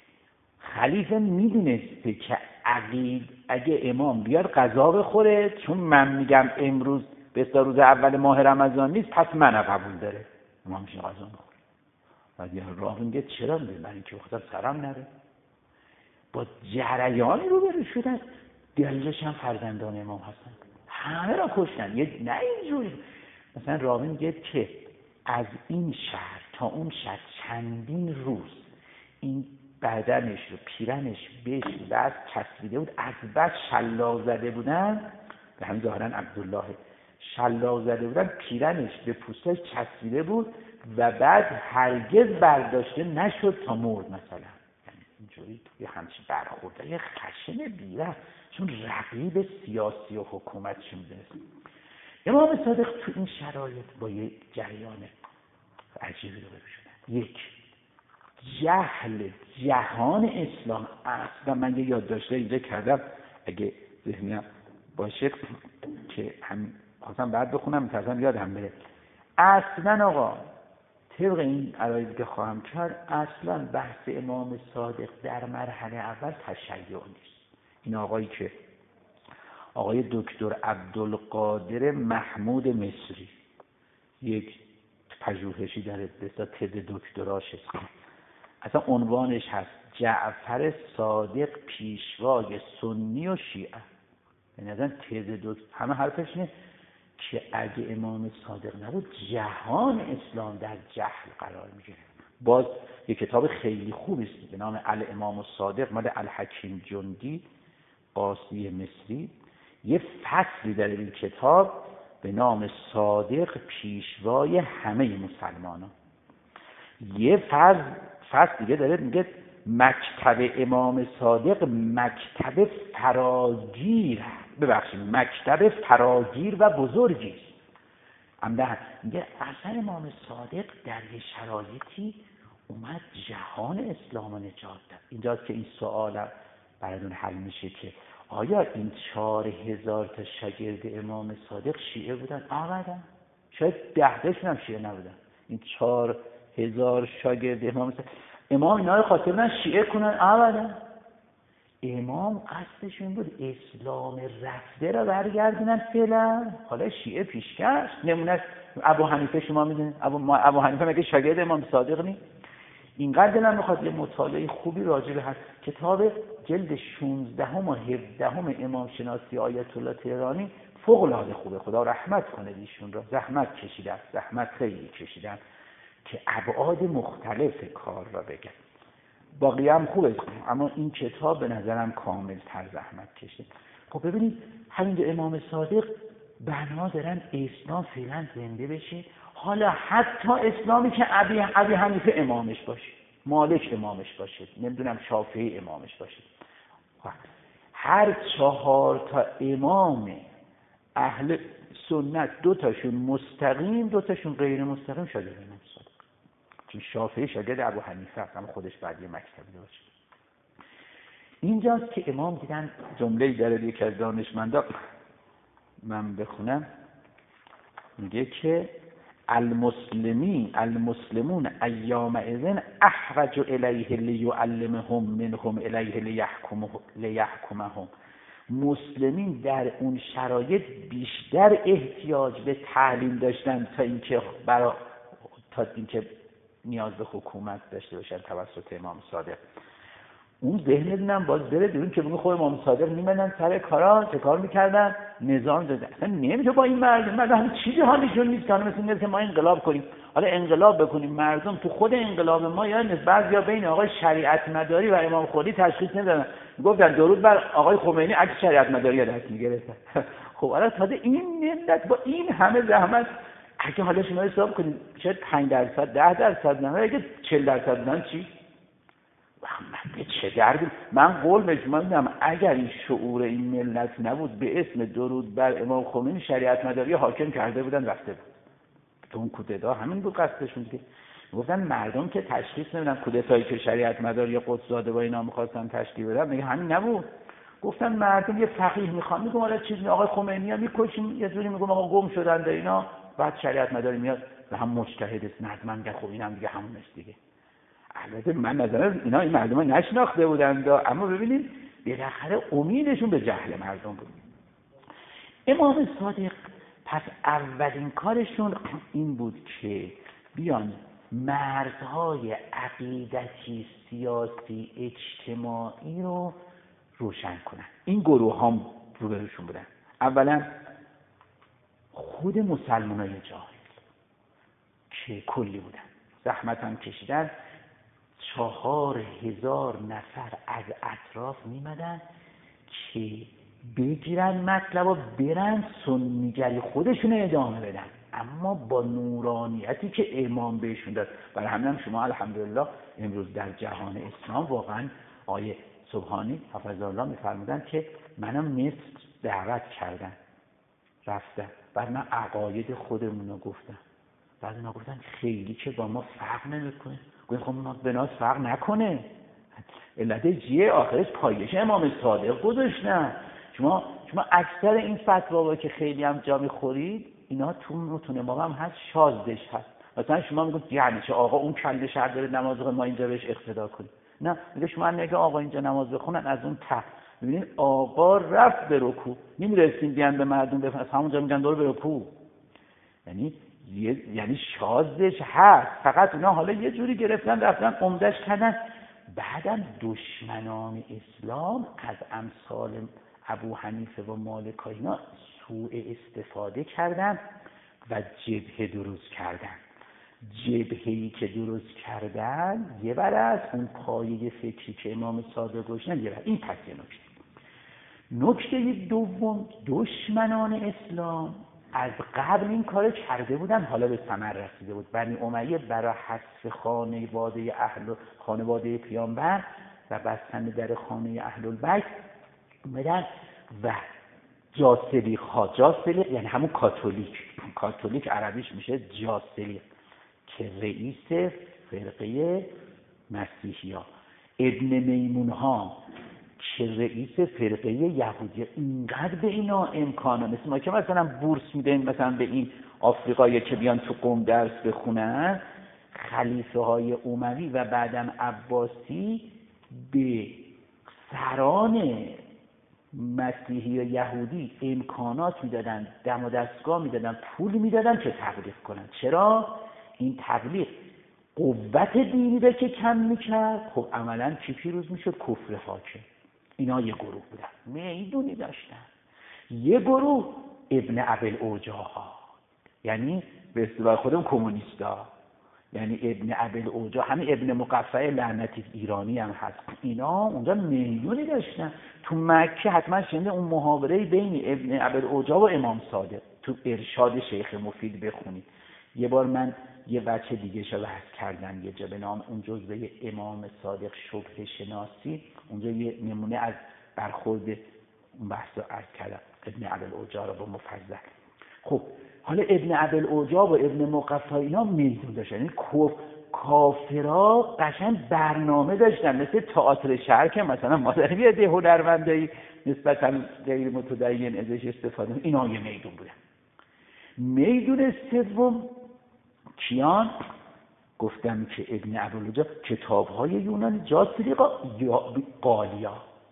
A: خلیفه میدونسته که عقید اگه امام بیاد غذا بخوره، چون من میگم امروز به روز اول ماه رمضان نیست پس من قبول داره، امام میشه غذا بخوره. بعد یه راه میگه چرا؟ میگه من اینکه وقتا سرم نره. با جریانی رو بره شدن. دلیلش هم فرزندان امام حسن همه را کشتن. یه نه اینجوری مثلا راوی میگه که از این شهر تا اون شهر چندین روز این بدنش رو پیرنش بهش بس چسبیده بود، از بس شلاق زده بودن، به همین ظاهرا عبدالله شلاق زده بودن، پیرنش به پوستش چسبیده بود و بعد هرگز برداشته نشد تا مرد مثلا. یعنی اینجوری یه همچین برخورده یه خشن بیره، چون رقیب سیاسی و حکومتش میدونست. امام صادق تو این شرایط با یه جریان عجیبی رو بشدن. یک، جهل جهان اسلام. اصلا من یه یادداشته اینجا کردم اگه ذهنیم باشه که هم خواستم بعد بخونم میترسم یادم بره. اصلا آقا طبق این علایقی که خواهم کرد، اصلا بحث امام صادق در مرحله اول تشیع نیست. این آقایی که آقای دکتر عبدالقادر محمود مصری یک پژوهشی داره به اصطلاح تز دکتراش است، اصلا عنوانش هست جعفر صادق پیشوای سنی و شیعه. یعنی اصلا تز دکتر همه حرفش اینه که اگه امام صادق نبود جهان اسلام در جهل قرار میگیره. باز یک کتاب خیلی خوبی است به نام الامام الصادق مال الحکیم جندی قاصی مصری. یه فصلی در این کتاب به نام صادق پیشوای همه مسلمانان. یه فصل فصل دیگه داره میگه مکتب امام صادق مکتب فراگیر، ببخشید مکتب فراگیر و بزرگی است. عمدن میگه اصلا امام صادق در یه شرایطی اومد جهان اسلام رو نجات داد. اینجاست که این سوال براتون حل میشه که آیا این چهار هزار تا شاگرد امام صادق شیعه بودن؟ آمدن شاید ده تاشون هم شیعه نبودن. این چهار هزار شاگرد امام صادق امام اینا رو خاطر بودن شیعه کنن؟ آمدن. امام قصدشون بود اسلام رفته را برگردونن فعلا، حالا شیعه پیشکش. نمونه ابو حنیفه شما میدونید، ابو ابو حنیفه مگه شاگرد امام صادق نیست؟ اینقدر دلم میخواد یه مطالعه خوبی راجع به هست کتاب جلد شانزدهم و هفدهم امام شناسی آیت الله تهرانی فوق العاده خوبه، خدا رحمت کنه ایشون را. زحمت کشیدن، زحمت خیلی کشیدن که ابعاد مختلف کار را بگن. باقی هم خوبه اما این کتاب به نظرم کامل تر زحمت کشید. خب ببینید همین امام صادق بنا دارن اسلام فعلا زنده بشه. حالا حتی اسلامی که ابی ابی حنیفه امامش باشه، مالک امامش باشه، نمیدونم شافعی امامش باشه، هر چهار تا امام اهل سنت دو تاشون مستقیم دو تاشون غیر مستقیم شده امام صادق. چون شافعی شاگرد ابو حنیفه است، اما خودش بعد یه مکتبی داشت. اینجاست که امام دیدن جمله‌ای داره یکی از دانشمندا، من بخونم، میگه که المسلمین المسلمون ایام اذن احوج الیه لیعلمهم منهم الیه لیحکمه لیحکمهم. مسلمین در اون شرایط بیشتر احتیاج به تعلیم داشتن تا اینکه برای تا اینکه نیاز به حکومت داشته باشن توسط امام صادق. اون ذهنتونم باز بره بیرون که بگه خود امام صادق میمدن سر کارا چه کار میکردن، نظام دادن. اصلا نمیشه با این مردم مردم چیزی حالیشون نیست که مثل مثل ما انقلاب کنیم. حالا انقلاب بکنیم مردم تو خود انقلاب ما یا بعضیا بین آقای شریعت مداری و امام خودی تشخیص نمیدادن، گفتن درود بر آقای خمینی عکس شریعت مداری دست میگرفتن. خب حالا تازه این ملت با این همه زحمت اگه حالا شما حساب کنید شاید پنج درصد ده درصد نه، اگه چهل درصد بودن چی؟ من چه دردی. من قول به شما میدم اگر این شعور این ملت نبود به اسم درود بر امام خمینی شریعت مداری حاکم کرده بودن رفته بود. تو اون کودتا همین بود قصدشون که گفتن مردم که تشخیص نمیدن کودتایی که شریعت مداری قدس زاده با اینا می‌خواستن تشکیل بدن، میگه همین نبود. گفتن مردم یه فقیه میخوان، میگم حالا چیزی آقای خمینی ها میکشیم یه جوری میگم آقا گم شدن در اینا، بعد شریعت مداری میاد و هم مجتهد است نظما میگه خب اینم دیگه همون است دیگه. البته من نظرم اینا این مردم ها نشناخته بودند، اما ببینید بالاخره امیدشون به جهل مردم بود. امام صادق پس اولین کارشون این بود که بیان مرزهای عقیدتی، سیاسی، اجتماعی رو روشن کنن. این گروه هم روبروشون بودن. اولا خود مسلمانای جاهل که کلی بودن، زحمت هم کشیدن، چهار هزار نفر از اطراف میمدن که بگیرن مطلب و برن سنیگری خودشون ادامه بدن، اما با نورانیتی که امام بهشون داد. برای همین هم شما الحمدلله امروز در جهان اسلام واقعا آیه سبحانی حفظ الله میفرمودن که منم مصر دعوت کردن رفتن، بعد من عقاید خودمون رو گفتم، بعد اونا گفتن خیلی که با ما فرق نمیکنه. گفتم خب ما به ناز فرق نکنه، علت جیه آخرش پایش امام صادق گذاشتن. شما شما اکثر این فتواها که خیلی هم جا میخورید اینا تو متون ما هم هست، شاذش هست. مثلا شما میگید یعنی چه آقا اون کله شهر داره نماز بخونه ما اینجا بهش اقتدا کنیم؟ نه، میگه شما نگه آقا اینجا نماز بخونن از اون ته. ببینید آقا رفت به رکوع، نمیرسیم بیان به مردم بفرمایید از همونجا میگن دور به رکوع. یعنی یعنی شاذش هست، فقط اونا حالا یه جوری گرفتن رفتن عمدش کردن. بعدم دشمنان اسلام از امثال ابو حنیفه و مالک اینا سوء استفاده کردن و جبهه درست کردن. جبهه‌ای که درست کردن یه بر از اون پایه فکری که امام صادق گذاشتن یه بر. این پس یه نکته. نکته دوم، دشمنان اسلام از قبل این کارو کرده بودن، حالا به ثمر رسیده بود. بنی امیه برای حذف خانواده اهل خانواده پیامبر و بستن در خانه اهل البیت اومدن و جاسلیق ها، جاسلیق یعنی همون کاتولیک، کاتولیک عربیش میشه جاسلیق که رئیس فرقه مسیحی ها، ابن میمون ها که رئیس فرقه یهودی. اینقدر به اینا امکانه مثل ما که مثلا بورس میدن مثلا به این آفریقایی که بیان تو قم درس بخونن، خلیفه های اموی و بعدم عباسی به سران مسیحی و یهودی امکانات میدادن، دم و دستگاه میدادن، پول میدادن که تبلیغ کنن. چرا؟ این تبلیغ قوت دینی رو که کم میکرد، خب عملا چی پیروز میشد؟ کفر حاکم. اینا یه گروه بودن میدونی داشتن. یه گروه ابن ابوالعوجاها، یعنی به اصطلاح خودم کمونیستا، یعنی ابن ابوالعوجا، همین ابن مقفع لعنتی ایرانی هم هست. اینا اونجا میلیونی داشتن. تو مکه حتما شنیده اون محاوره بین ابن ابوالعوجا و امام صادق، تو ارشاد شیخ مفید بخونید. یه بار من یه بچه دیگه شو بحث کردن یه جا به نام اون جزوه امام صادق شبه شناسی، اونجا یه نمونه از برخورد اون بحث رو عرض کردم ابن ابوالعوجا رو با مفضل. خب حالا ابن ابوالعوجا و ابن مقفع اینا میلیون داشتن، یعنی کافرها قشنگ برنامه داشتن، مثل تئاتر شهر که مثلا ما داریم یه هنرمندایی نسبتا غیر متدین ازش استفاده می‌کنیم. اینا یه میدون بودن. میدون سوم کیان؟ گفتم که ابن ابوالوجا کتاب‌های یونانی جاسریقا یا قالیا.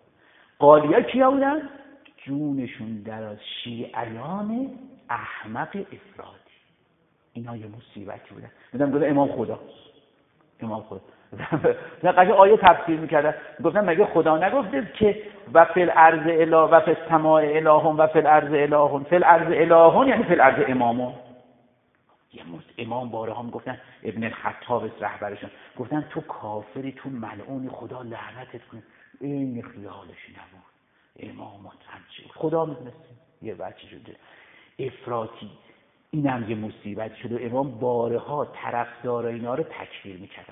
A: قالیا کیا بودن؟ جونشون دراز شیعیان احمق افراطی. اینا یه مصیبتی بودن. میگم گفتم امام خدا امام خدا نه قضیه آیه تفسیر میکردن، گفتم مگه خدا نگفته که و فی الارض اله و فی السماء الهون و فی الارض الهون، فی الارض الهون یعنی فی الارض امامون. یه امام بارها میگفتن، ابن الخطاب رهبرشون گفتن تو کافری، تو ملعونی، خدا لعنتت کنه. این خیالش نبود. امامات همچین خدا میدونست یه بچه شده افراطی. اینم یه مصیبت شده. امام بارها طرفدار اینا رو تکفیر میکردن.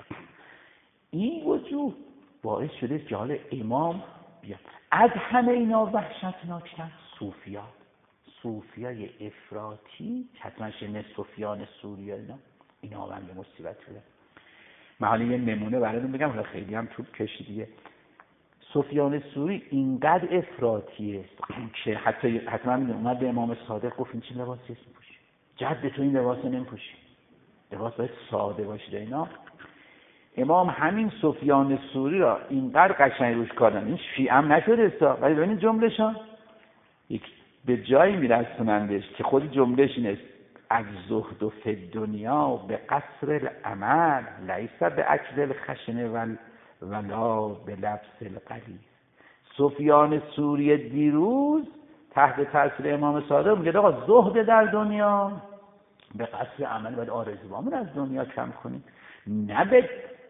A: این وجوه باعث شده که حالا امام بیاد. از همه اینا وحشتناکتر صوفیا، صوفیای افراطی، حتما شنیدین صوفیان سوری اینا، اینا هم یه مصیبت بوده. من حالا یه نمونه براتون بگم، حالا خیلی هم طول کشیدیه. صوفیان سوری اینقدر افراطیه که حتی حتما اومد به امام صادق گفت این چه لباسی است میپوشی؟ جد تو این لباس نمیپوشی، لباس باید ساده باشه. اینا امام همین صوفیان سوری را اینقدر قشنگ روش کردن. این شیعه هم نشده است، ولی ببینید جملهشون یک به جایی میرسونندش که خود جملهش اینه: از زهد و فی دنیا به قصر العمل لیس به اکل الخشن ول ولا به لبس القلیل. صوفیان سوری دیروز تحت تاثیر امام صادق میگه آقا زهد در دنیا به قصر عمل، باید آرزوامون از دنیا کم کنیم، نه به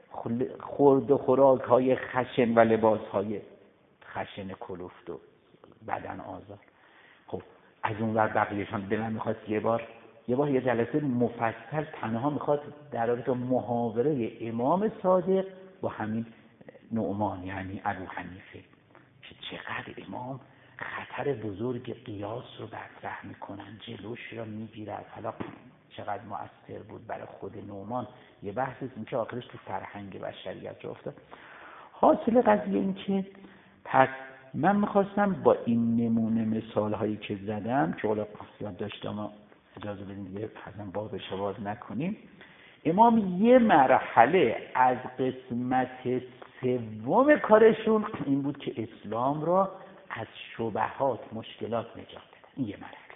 A: خورد و خوراک های خشن و لباس های خشن کلفت و بدن آزار. خب از اون ور بقیهشان دلم میخواد یه بار یه بار یه جلسه مفصل تنها میخواد در رابطه محاوره امام صادق با همین نعمان یعنی ابو حنیفه که چقدر امام خطر بزرگ قیاس رو مطرح میکنن، جلوش رو میگیرد. حالا چقدر مؤثر بود برای خود نعمان یه بحث این که آخرش تو فرهنگ بشریت جا افتاد. حاصل قضیه این که پس من میخواستم با این نمونه مثال هایی که زدم که حالا یاد داشتم اجازه بدیم دیگه حتما بابش باز نکنیم، امام یه مرحله از قسمت سوم کارشون این بود که اسلام را از شبهات مشکلات نجات بده. این یه مرحله.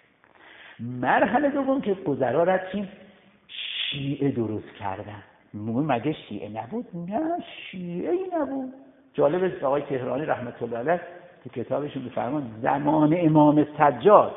A: مرحله دوم که گذرا رفتیم شیعه درست کردن. مگه شیعه نبود؟ نه شیعه ای نبود. جالب است آقای تهرانی رحمت الله علیه تو کتابشون می‌فرمان زمان امام سجاد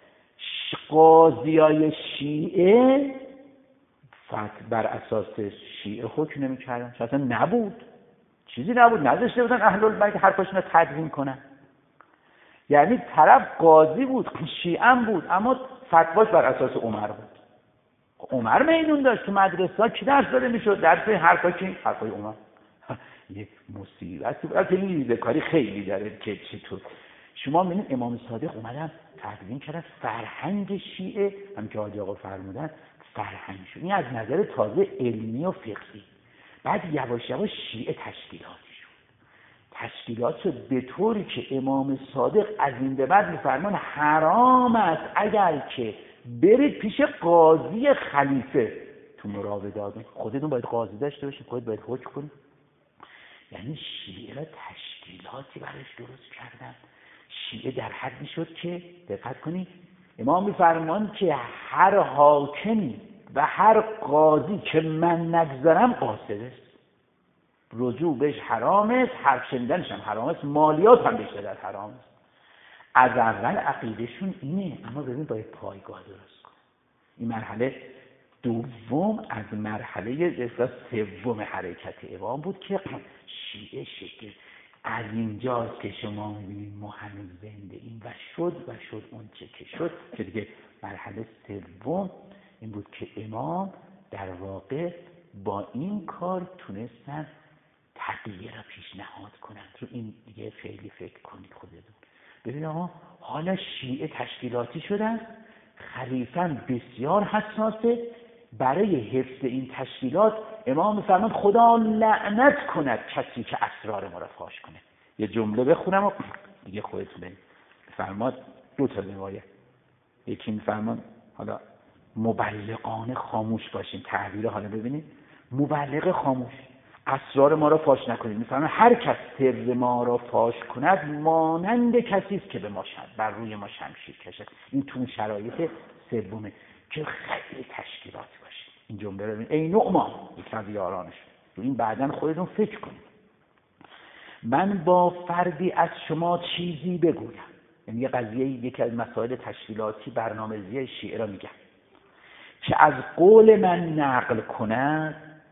A: قاضیای شیعه فتح بر اساس شیعه حکم نمی‌کردن، اصلا نبود، چیزی نبود، نذاشته بودن اهل البیت حرفاشون رو تدوین کنن. یعنی طرف قاضی بود، شیعه هم بود، اما فتواش بر اساس عمر بود. عمر میدون داشت تو مدرسه کی درس داده میشد؟ درس حرفا کی؟ حرفای عمر. یه مصیبت بود. البته این ریزه‌کاری خیلی داره که چطور شما می‌بینید امام صادق اومدن تدوین کردن فرهنگ شیعه، هم که حاجی آقا فرمودن فرهنگ شد. این از نظر تازه علمی و فقهی. بعد یواش یواش شیعه تشکیلاتی شد. تشکیلات شد به طوری که امام صادق از این به بعد می‌فرمان حرام است اگر که برید پیش قاضی خلیفه تو مراودات، خودتون باید قاضی داشته باشید، خودت باید حکم کنید. یعنی شیعه را تشکیلاتی برش درست کردن. شیعه در حدی شد که دقت کنید امام می‌فرمان که هر حاکمی و هر قاضی که من نگذارم قاصد است، رجوع بهش حرام است، حرف شنیدنش هم حرام است، مالیات هم بهش در حرام است. از اول عقیدهشون اینه، اما ببین باید پایگاه درست کن. این مرحله دوم از مرحله اصلا سوم حرکت امام بود که شیعه شکل از اینجاست که شما می‌بینید ما هنوز زنده این و شد و شد اون چه که شد که دیگه مرحله سوم این بود که امام در واقع با این کار تونستن تغییر را پیشنهاد کنن. تو این دیگه خیلی فکر کنید خودتون. ببین آقا حالا شیعه تشکیلاتی شدن، خلیفه بسیار حساسه، برای حفظ این تشکیلات امام می‌فرماید خدا لعنت کند کسی که اسرار ما را فاش کنه. یه جمله بخونم و دیگه خودتون بفرماد. دو تا روایت، یکی می‌فرماد حالا مبلغانه خاموش باشین، تعبیر حالا ببینید، مبلغ خاموش، اسرار ما را فاش نکنید. می‌فرماید هر کس سر ما را فاش کند مانند کسی است که به ما شد بر روی ما شمشیر کشد. این تو شرایط سومه که خیلی تشکیلات باشه. این جمله رو ببین، ای نعمان، یکی از یارانش، این بعداً خودتون فکر کنید. من با فردی از شما چیزی بگویم، یعنی یه قضیه، یکی از مسائل تشکیلاتی برنامه‌ریزی شیعه را میگم، که از قول من نقل کند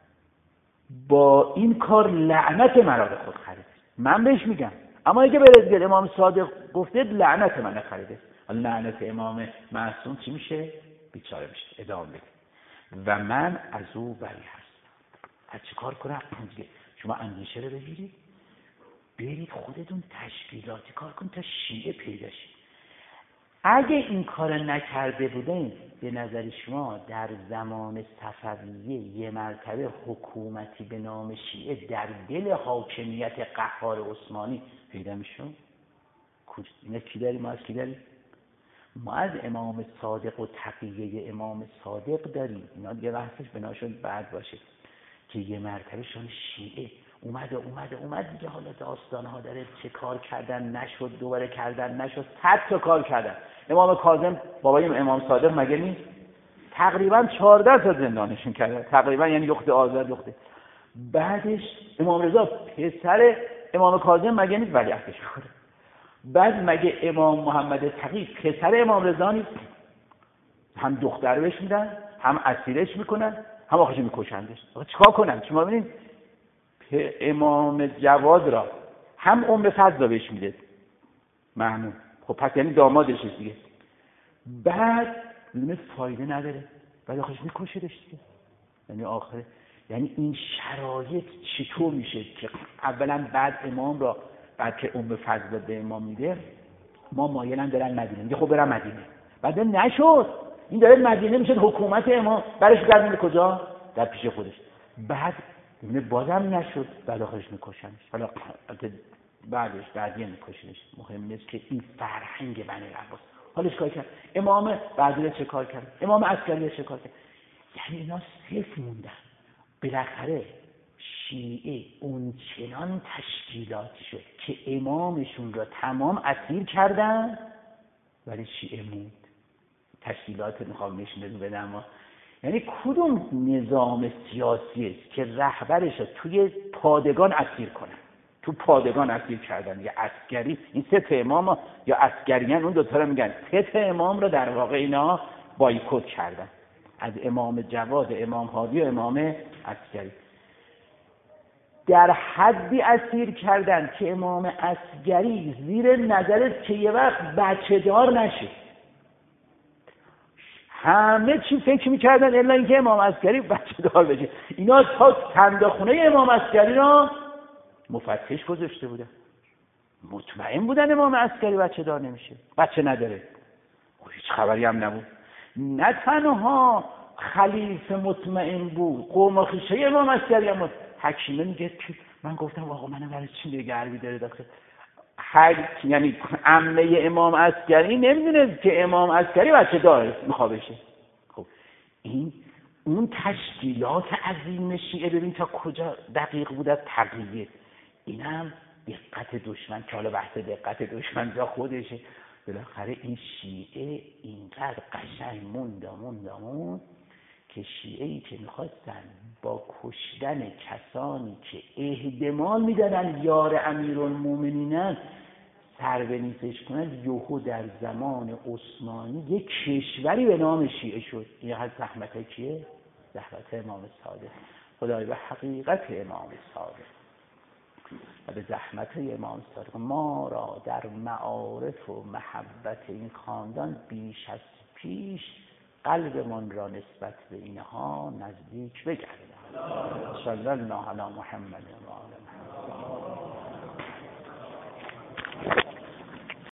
A: با این کار لعنت مرا به خود خرید. من بهش میگم، اما اگه برزگل امام صادق گفته لعنت من خریده، لعنت امام معصوم چی میشه؟ بیچاره میشه. ادامه بده. و من از او بری هستم. پس چه کار کنم؟ شما اندیشه رو بگیرید، برید خودتون تشکیلاتی کار کنید تا شیعه پیدا شید. اگه این کار نکرده بودین، به نظر شما در زمان صفویه یه مرتبه حکومتی به نام شیعه در دل حاکمیت قهار عثمانی پیدا میشون؟ اینا کی داریم؟ ما از کی داریم؟ ما از امام صادق و تقیه امام صادق داریم. اینا دیگه بحثش بناشون بعد باشه که یه مرتبه شون شیعه اومده اومده اومد دیگه. حالا داستانها داره چه کار کردن نشد، دوباره کردن نشد، صد تا کار کردن. امام کاظم بابای امام صادق مگه نیست؟ تقریبا چهارده تا زندانشون کرده تقریبا، یعنی یخت آزاد یخته. بعدش امام رضا پسر امام کاظم مگه نیست ولیعهدش کنه؟ بعد مگه امام محمد تقی پسر امام رضا نیست؟ هم دختر بهش میدن، هم اسیرش میکنن، هم آخرش میکشندش. چیکار کنن؟ شما ببینید امام جواد را هم ام فضل بهش میده ممنون، خب پس یعنی دامادش دیگه. بعد میبینه فایده نداره، بعد آخرش میکشدش دیگه. یعنی آخر، یعنی این شرایط چطور میشه که اولا بعد امام را بعد که ام فضل به امام میده، ما مایلن برن مدینه، میگه خب برم مدینه. بعد نشد، این داره مدینه میشه حکومت امام، برش گردونه کجا؟ در پیش خودش. بعد میبینه بازم نشد، بعد آخرش میکشنش. حالا بعدش بعدیه میکشنش. مهم نیست که این فرهنگ بنی عباس. حالا چه کار کرد؟ امام بعدی چه کار کرد؟ امام عسکری چه کار کرد؟ یعنی اینا صفر موندن. بالاخره شیعه اون چنان تشکیلاتی شد که امامشون را تمام اسیر کردن، ولی شیعه موند. تشکیلات میخوام نشون بدم ما، یعنی کدوم نظام سیاسی است که رهبرش رو توی پادگان اسیر کنن؟ تو پادگان اسیر کردن یا عسکری. این سه تا امام یا عسکریان، اون دو تا رو میگن سه تا امام رو در واقع اینا بایکوت کردن، از امام جواد، امام هادی و امام عسکری. در حدی اسیر کردن که امام عسکری زیر نظرت که یه وقت بچه دار نشه. همه چی فکر میکردن الا اینکه امام عسکری بچه دار بشه. اینا تا صندوقخونه امام عسکری را مفتش گذاشته بودن، مطمئن بودن امام عسکری بچه دار نمیشه، بچه نداره. هیچ خبری هم نبود. نه تنها خلیفه مطمئن بود، قوم و خویشه امام عسکری هم بود. حکیمه میگه که من گفتم آقا منو برای چی نگربی داره داخل. هر یعنی عمه امام عسکری نمیدونه که امام عسکری بچه داره میخواد بشه. خب این اون تشکیلات عظیم شیعه ببین تا کجا دقیق بود از تقیه. اینم دقت دشمن که حالا بحث دقت دشمن جا خودشه. بالاخره این شیعه اینقدر قشنگ موند موند موند که شیعه‌ای که میخواستن با کشتن کسانی که احتمال میدادن یار امیرالمومنینن سر به نیستش کنن، یهو در زمان عثمانی یک کشوری به نام شیعه شد. این هست زحمت کیه؟ زحمت امام صادق. خدای به حقیقت امام صادق و به زحمت امام صادق ما را در معارف و محبت این خاندان بیش از پیش قلبمون را نسبت به اینها نزدیک بگردیم. صلی الله علی محمد و آل محمد.